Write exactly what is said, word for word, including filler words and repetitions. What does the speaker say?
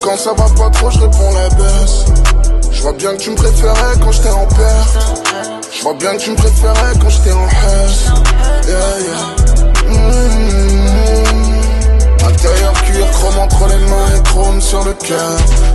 quand ça va pas trop, je réponds la baisse. Je vois bien que tu me préférais quand j'étais en perte. Je vois bien que tu me préférais quand j'étais en haisse. Yeah, yeah. Mmh. Intérieur cuir, chrome entre les mains et chrome sur le cœur.